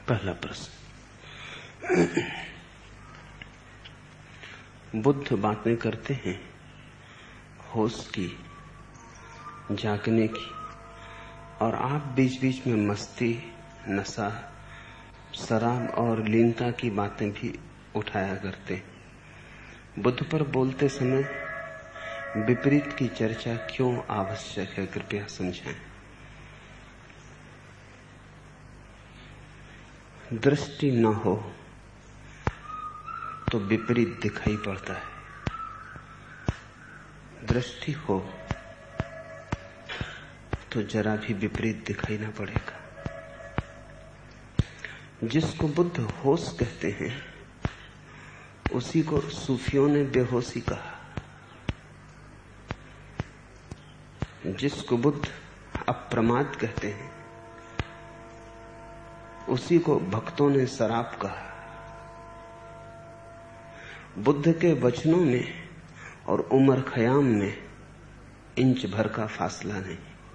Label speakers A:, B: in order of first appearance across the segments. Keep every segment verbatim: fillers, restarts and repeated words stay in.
A: पहला प्रश्न। बुद्ध बातें करते हैं होश की, जागने की, और आप बीच बीच में मस्ती, नशा, शराब और लीनता की बातें भी उठाया करते हैं। बुद्ध पर बोलते समय विपरीत की चर्चा क्यों आवश्यक है, कृपया समझाएं। दृष्टि न हो तो विपरीत दिखाई पड़ता है, दृष्टि हो तो जरा भी विपरीत दिखाई ना पड़ेगा। जिसको बुद्ध होश कहते हैं उसी को सूफियों ने बेहोशी कहा। जिसको बुद्ध अप्रमाद कहते हैं उसी को भक्तों ने शराब कहा। बुद्ध के वचनों में और उमर खयाम में इंच भर का फासला नहीं।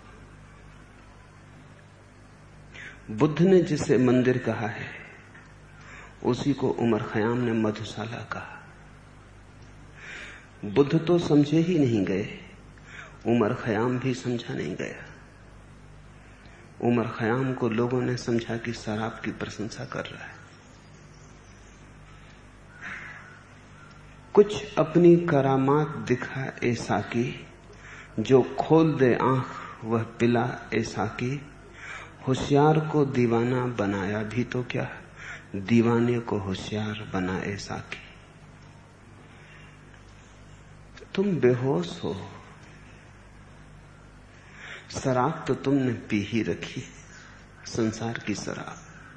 A: बुद्ध ने जिसे मंदिर कहा है उसी को उमर खयाम ने मधुशाला कहा। बुद्ध तो समझे ही नहीं गए, उमर खयाम भी समझा नहीं गया। उमर खयाम को लोगों ने समझा कि शराब की प्रशंसा कर रहा है। कुछ अपनी करामात दिखा ऐसा की, जो खोल दे आंख वह पिला ऐसा की। होशियार को दीवाना बनाया भी तो क्या, दीवाने को होशियार बना ऐसा की। तुम बेहोश हो, शराब तो तुमने पी ही रखी, संसार की शराब।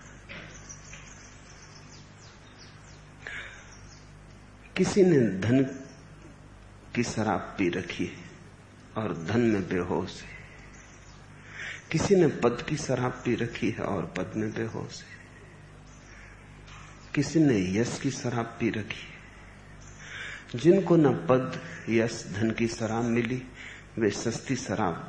A: किसी ने धन की शराब पी रखी है और धन में बेहोश है। किसी ने पद की शराब पी रखी है और पद में बेहोश है। किसी ने यश की शराब पी रखी है। जिनको न पद, यश, धन की शराब मिली वे सस्ती शराब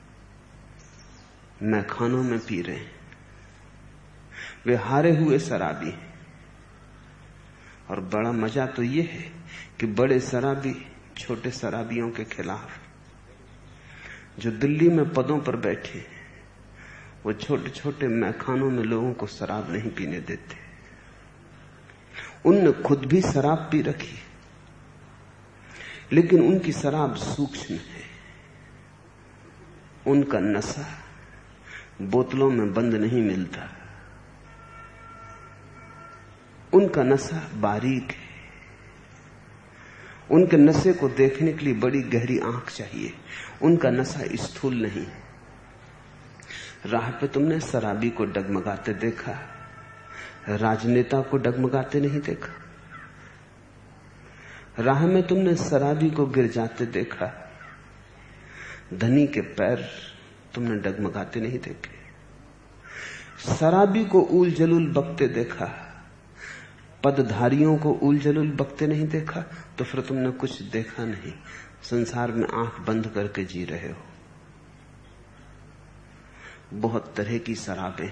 A: मैखानों में पी रहे हैं। वे हारे हुए शराबी हैं। और बड़ा मजा तो यह है कि बड़े शराबी छोटे शराबियों के खिलाफ, जो दिल्ली में पदों पर बैठे, वो छोटे छोटे मैखानों में लोगों को शराब नहीं पीने देते। उनने खुद भी शराब पी रखी, लेकिन उनकी शराब सूक्ष्म है। उनका नशा बोतलों में बंद नहीं मिलता। उनका नशा बारीक है। उनके नशे को देखने के लिए बड़ी गहरी आंख चाहिए। उनका नशा स्थूल नहीं। राह पे तुमने शराबी को डगमगाते देखा, राजनेता को डगमगाते नहीं देखा। राह में तुमने शराबी को गिर जाते देखा, धनी के पैर तुमने डगमगाते नहीं देखे। शराबी को उल जलूल बकते देखा, पदधारियों को उल जलूल बकते नहीं देखा, तो फिर तुमने कुछ देखा नहीं। संसार में आंख बंद करके जी रहे हो। बहुत तरह की शराबें,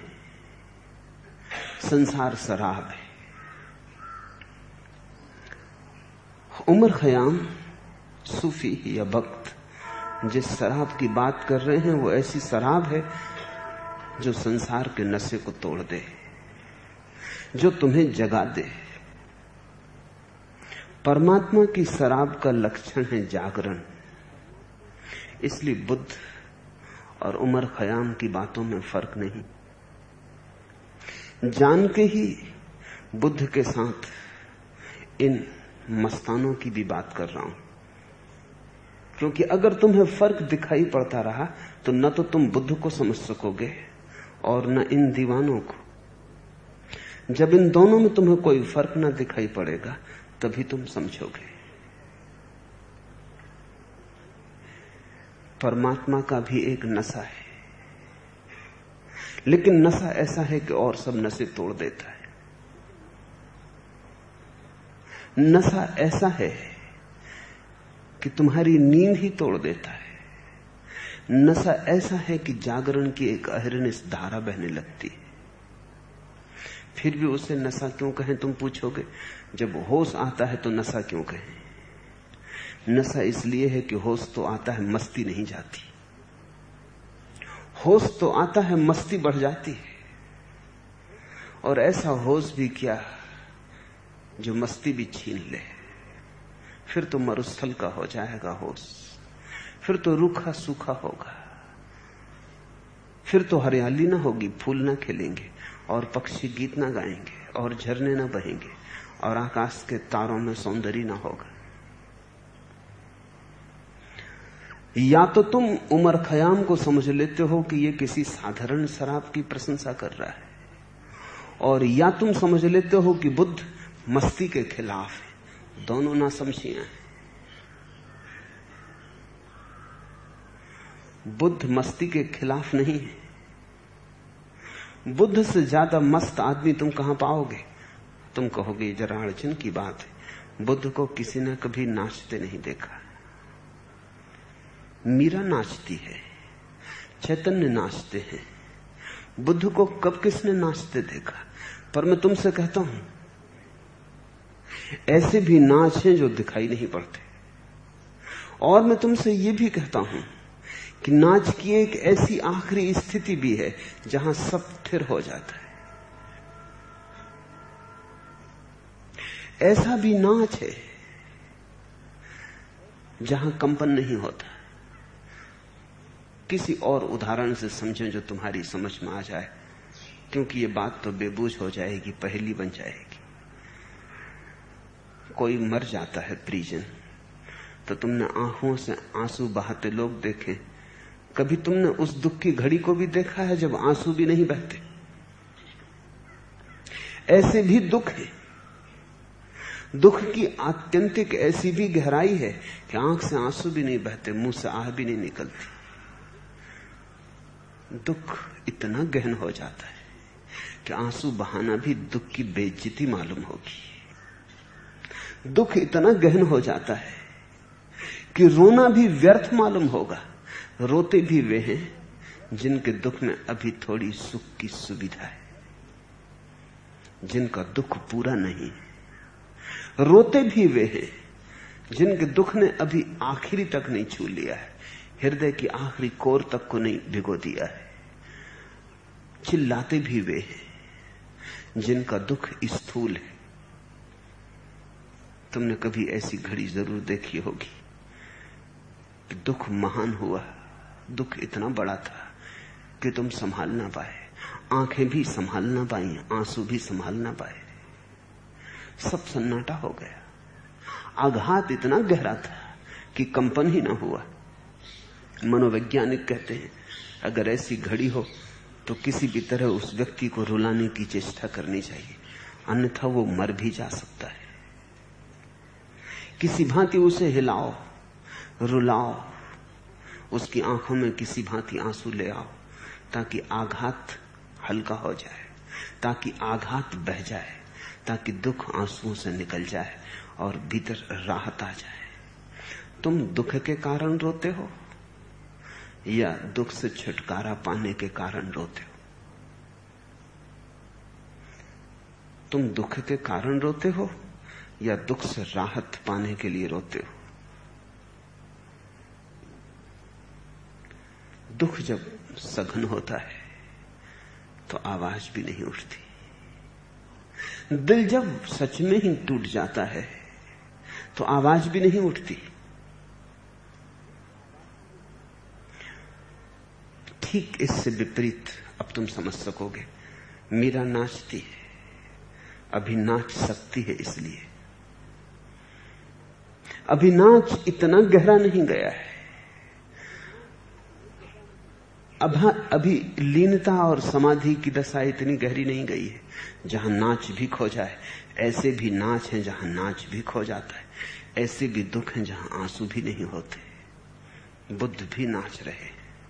A: संसार शराब है। उमर खयाम सूफी या भक्त जिस शराब की बात कर रहे हैं वो ऐसी शराब है जो संसार के नशे को तोड़ दे, जो तुम्हें जगा दे। परमात्मा की शराब का लक्षण है जागरण। इसलिए बुद्ध और उमर खयाम की बातों में फर्क नहीं। जान के ही बुद्ध के साथ इन मस्तानों की भी बात कर रहा हूं, क्योंकि अगर तुम्हें फर्क दिखाई पड़ता रहा तो न तो तुम बुद्ध को समझ सकोगे और न इन दीवानों को। जब इन दोनों में तुम्हें कोई फर्क न दिखाई पड़ेगा तभी तुम समझोगे। परमात्मा का भी एक नशा है, लेकिन नशा ऐसा है कि और सब नशे तोड़ देता है। नशा ऐसा है कि तुम्हारी नींद ही तोड़ देता है। नशा ऐसा है कि जागरण की एक अहिर्निश धारा बहने लगती है। फिर भी उसे नशा क्यों कहें तुम पूछोगे। जब होश आता है तो नशा क्यों कहें। नशा इसलिए है कि होश तो आता है, मस्ती नहीं जाती। होश तो आता है, मस्ती बढ़ जाती है। और ऐसा होश भी क्या जो मस्ती भी छीन ले। फिर तो मरुस्थल का हो जाएगा होश, फिर तो रूखा सूखा होगा, फिर तो हरियाली ना होगी, फूल ना खिलेंगे और पक्षी गीत ना गाएंगे और झरने ना बहेंगे और आकाश के तारों में सौंदर्य ना होगा। या तो तुम उमर खयाम को समझ लेते हो कि ये किसी साधारण शराब की प्रशंसा कर रहा है, और या तुम समझ लेते हो कि बुद्ध मस्ती के खिलाफ है। दोनों ना समझियां हैं। बुद्ध मस्ती के खिलाफ नहीं है। बुद्ध से ज्यादा मस्त आदमी तुम कहां पाओगे। तुम कहोगे जरा अड़चन की बात है, बुद्ध को किसी ने कभी नाचते नहीं देखा। मीरा नाचती है, चैतन्य नाचते हैं, बुद्ध को कब किसने नाचते देखा। पर मैं तुमसे कहता हूं ऐसे भी नाच हैं जो दिखाई नहीं पड़ते। और मैं तुमसे यह भी कहता हूं कि नाच की एक ऐसी आखिरी स्थिति भी है जहां सब स्थिर हो जाता है। ऐसा भी नाच है जहां कंपन नहीं होता। किसी और उदाहरण से समझें जो तुम्हारी समझ में आ जाए, क्योंकि ये बात तो बेबूझ हो जाएगी, पहेली बन जाएगी। कोई मर जाता है परिजन, तो तुमने आंखों से आंसू बहाते लोग देखे। कभी तुमने उस दुख की घड़ी को भी देखा है जब आंसू भी नहीं बहते। ऐसे भी दुख है। दुख की आत्यंतिक ऐसी भी गहराई है कि आंख से आंसू भी नहीं बहते, मुंह से आह भी नहीं निकलती। दुख इतना गहन हो जाता है कि आंसू बहाना भी दुख की बेइज्जती मालूम होगी। दुख इतना गहन हो जाता है कि रोना भी व्यर्थ मालूम होगा। रोते भी वे हैं जिनके दुख में अभी थोड़ी सुख की सुविधा है, जिनका दुख पूरा नहीं। रोते भी वे हैं जिनके दुख ने अभी आखिरी तक नहीं छू लिया है, हृदय की आखिरी कोर तक को नहीं भिगो दिया है। चिल्लाते भी वे हैं जिनका दुख स्थूल है। तुमने कभी ऐसी घड़ी जरूर देखी होगी कि दुख महान हुआ, दुख इतना बड़ा था कि तुम संभाल ना पाए, आंखें भी संभाल ना पाई, आंसू भी संभाल ना पाए, सब सन्नाटा हो गया। आघात इतना गहरा था कि कंपन ही ना हुआ। मनोवैज्ञानिक कहते हैं अगर ऐसी घड़ी हो तो किसी भी तरह उस व्यक्ति को रुलाने की चेष्टा करनी चाहिए, अन्यथा वो मर भी जा सकता है। किसी भांति उसे हिलाओ, रुलाओ, उसकी आंखों में किसी भांति आंसू ले आओ, ताकि आघात हल्का हो जाए, ताकि आघात बह जाए, ताकि दुख आंसुओं से निकल जाए और भीतर राहत आ जाए। तुम दुख के कारण रोते हो या दुख से छुटकारा पाने के कारण रोते हो? तुम दुख के कारण रोते हो या दुख से राहत पाने के लिए रोते हो? दुख जब सघन होता है तो आवाज भी नहीं उठती। दिल जब सच में ही टूट जाता है तो आवाज भी नहीं उठती। ठीक इससे विपरीत अब तुम समझ सकोगे। मीरा नाचती है, अभी नाच सकती है, इसलिए अभी नाच इतना गहरा नहीं गया है। अब अभी लीनता और समाधि की दशा इतनी गहरी नहीं गई है जहां नाच भी खो जाए। ऐसे भी नाच हैं जहां नाच भी खो जाता है, ऐसे भी दुख हैं जहां आंसू भी नहीं होते। बुद्ध भी नाच रहे,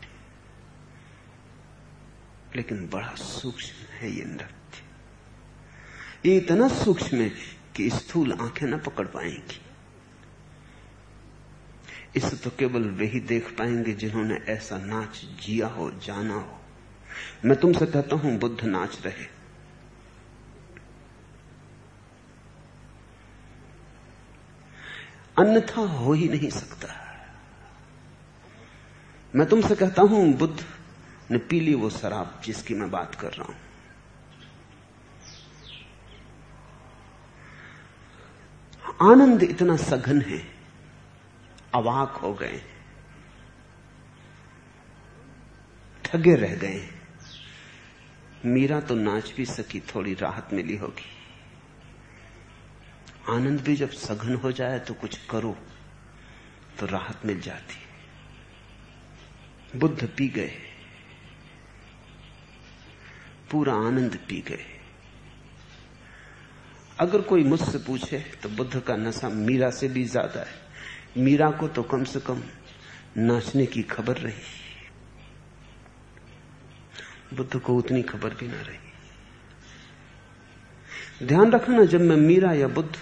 A: लेकिन बड़ा सूक्ष्म है ये नृत्य। ये इतना सूक्ष्म है कि स्थूल आंखें न पकड़ पाएंगी। इसे तो केवल वे ही देख पाएंगे जिन्होंने ऐसा नाच जिया हो, जाना हो। मैं तुमसे कहता हूं बुद्ध नाच रहे, अन्यथा हो ही नहीं सकता। मैं तुमसे कहता हूं बुद्ध ने पी ली वो शराब जिसकी मैं बात कर रहा हूं। आनंद इतना सघन है, अवाक हो गए, ठगे रह गए। मीरा तो नाच भी सकी, थोड़ी राहत मिली होगी। आनंद भी जब सघन हो जाए तो कुछ करो तो राहत मिल जाती। बुद्ध पी गए, पूरा आनंद पी गए। अगर कोई मुझसे पूछे तो बुद्ध का नशा मीरा से भी ज्यादा है। मीरा को तो कम से कम नाचने की खबर रही, बुद्ध को उतनी खबर भी ना रही। ध्यान रखना, जब मैं मीरा या बुद्ध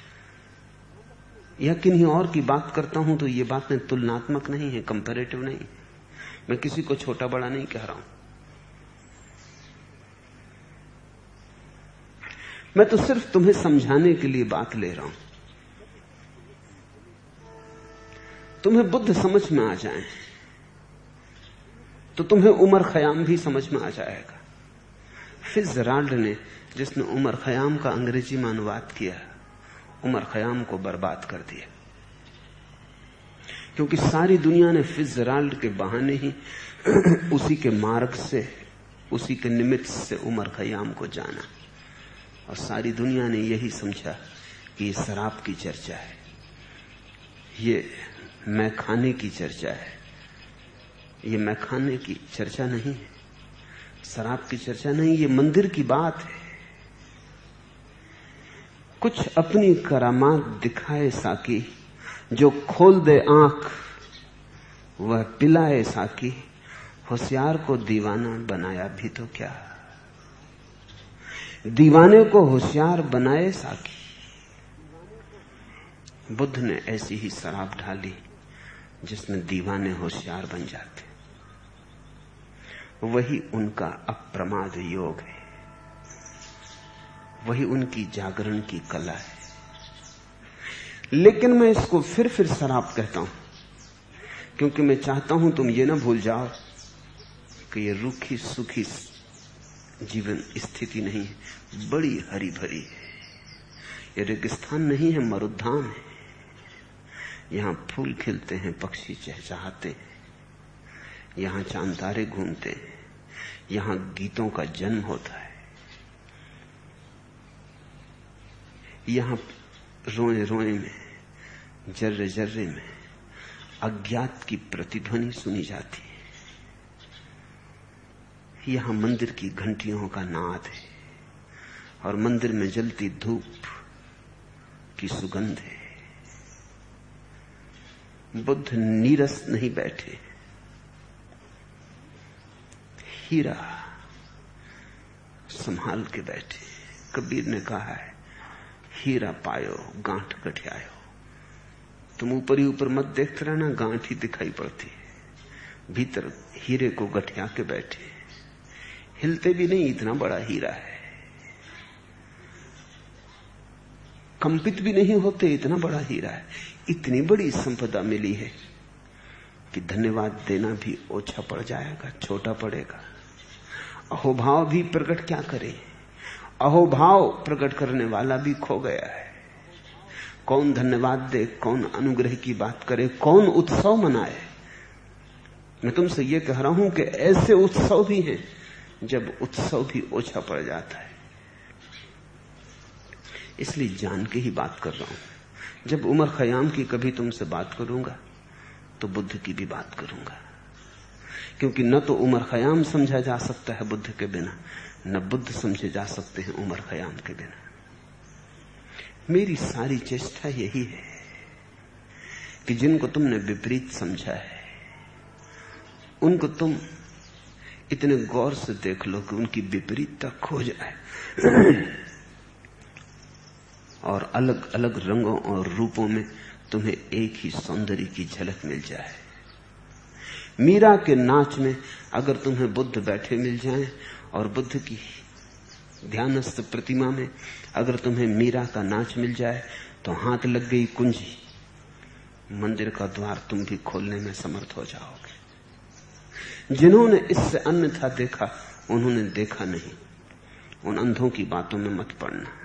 A: या किन्हीं और की बात करता हूं तो ये बातें तुलनात्मक नहीं है, कंपैरेटिव नहीं। मैं किसी को छोटा बड़ा नहीं कह रहा हूं। मैं तो सिर्फ तुम्हें समझाने के लिए बात ले रहा हूं। तुम्हें बुद्ध समझ में आ जाए तो तुम्हें उमर खयाम भी समझ में आ जाएगा। फिट्जराल्ड ने, जिसने उमर खयाम का अंग्रेजी में अनुवाद किया, उमर खयाम को बर्बाद कर दिया। क्योंकि सारी दुनिया ने फिट्जराल्ड के बहाने ही उसी के मार्ग से, उसी के निमित्त से उमर खयाम को जाना, और सारी दुनिया ने यही समझा कि ये शराब की चर्चा है, ये मैखाने की चर्चा है। ये मैखाने की चर्चा नहीं है, शराब की चर्चा नहीं, ये मंदिर की बात है। कुछ अपनी करामात दिखाए साकी, जो खोल दे आंख वह पिलाए साकी, होशियार को दीवाना बनाया भी तो क्या, दीवाने को होशियार बनाए साकी। बुद्ध ने ऐसी ही शराब ढाली जिसमें दीवाने होशियार बन जाते। वही उनका अप्रमाद योग है, वही उनकी जागरण की कला है। लेकिन मैं इसको फिर फिर शराब कहता हूं क्योंकि मैं चाहता हूं तुम ये ना भूल जाओ कि ये रूखी सुखी जीवन स्थिति नहीं है, बड़ी हरी भरी है। ये रेगिस्तान नहीं है, मरुद्यान है। यहां फूल खिलते हैं, पक्षी चहचहाते हैं, यहां चांद तारे घूमते हैं, यहां गीतों का जन्म होता है, यहां रोए रोए में, जर्रे जर्रे में अज्ञात की प्रतिध्वनि सुनी जाती है। यहां मंदिर की घंटियों का नाद है और मंदिर में जलती धूप की सुगंध है। बुद्ध नीरस नहीं बैठे, हीरा संभाल के बैठे। कबीर ने कहा है, हीरा पायो गांठ गठियायो। तुम ऊपर ही ऊपर मत देखते रहना, गांठ ही दिखाई पड़ती है, भीतर हीरे को गठिया के बैठे। हिलते भी नहीं, इतना बड़ा हीरा है। कंपित भी नहीं होते, इतना बड़ा हीरा है। इतनी बड़ी संपदा मिली है कि धन्यवाद देना भी ओछा पड़ जाएगा, छोटा पड़ेगा। अहोभाव भी प्रकट क्या करे, अहोभाव प्रकट करने वाला भी खो गया है। कौन धन्यवाद दे, कौन अनुग्रह की बात करे, कौन उत्सव मनाए। मैं तुमसे यह कह रहा हूं कि ऐसे उत्सव भी हैं जब उत्सव भी ओछा पड़ जाता है। इसलिए जान के ही बात कर रहा हूं। जब उमर खयाम की कभी तुमसे बात करूंगा तो बुद्ध की भी बात करूंगा, क्योंकि न तो उमर खयाम समझा जा सकता है बुद्ध के बिना, न बुद्ध समझे जा सकते हैं उमर खयाम के बिना। मेरी सारी चेष्टा यही है कि जिनको तुमने विपरीत समझा है उनको तुम इतने गौर से देख लो कि उनकी विपरीतता खो जाए और अलग अलग रंगों और रूपों में तुम्हें एक ही सौंदर्य की झलक मिल जाए। मीरा के नाच में अगर तुम्हें बुद्ध बैठे मिल जाएं और बुद्ध की ध्यानस्थ प्रतिमा में अगर तुम्हें मीरा का नाच मिल जाए तो हाथ लग गई कुंजी, मंदिर का द्वार तुम भी खोलने में समर्थ हो जाओगे। जिन्होंने इससे अन्यथा देखा उन्होंने देखा नहीं। उन अंधों की बातों में मत पड़ना।